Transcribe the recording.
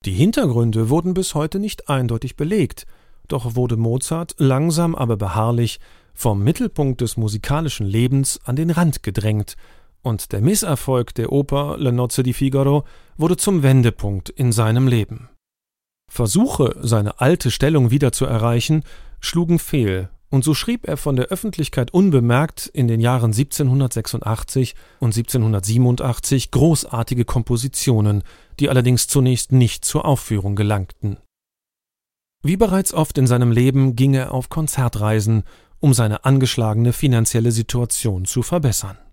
Die Hintergründe wurden bis heute nicht eindeutig belegt, doch wurde Mozart langsam aber beharrlich vom Mittelpunkt des musikalischen Lebens an den Rand gedrängt, und der Misserfolg der Oper Le Nozze di Figaro wurde zum Wendepunkt in seinem Leben. Versuche, seine alte Stellung wieder zu erreichen, schlugen fehl, und so schrieb er von der Öffentlichkeit unbemerkt in den Jahren 1786 und 1787 großartige Kompositionen, die allerdings zunächst nicht zur Aufführung gelangten. Wie bereits oft in seinem Leben ging er auf Konzertreisen, um seine angeschlagene finanzielle Situation zu verbessern.